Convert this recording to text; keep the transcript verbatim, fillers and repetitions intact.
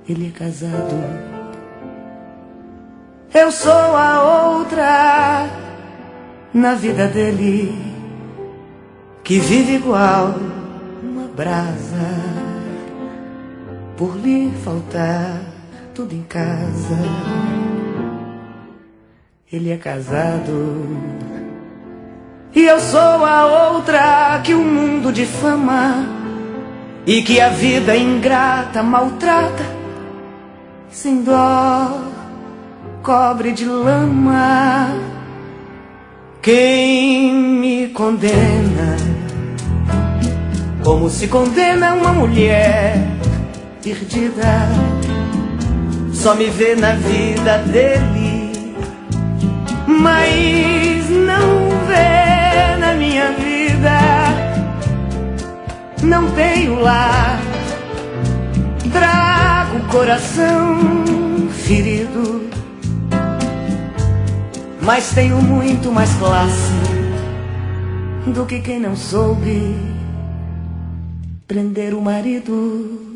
ele é casado. Eu sou a outra na vida dele, que vive igual uma brasa, por lhe faltar tudo em casa. Ele é casado. E eu sou a outra que o mundo difama e que a vida ingrata maltrata, sem dó cobre de lama. Quem me condena, como se condena uma mulher perdida, só me vê na vida dele, mas não vê na minha vida. Não tenho lar, trago o coração ferido, mas tenho muito mais classe do que quem não soube prender o marido.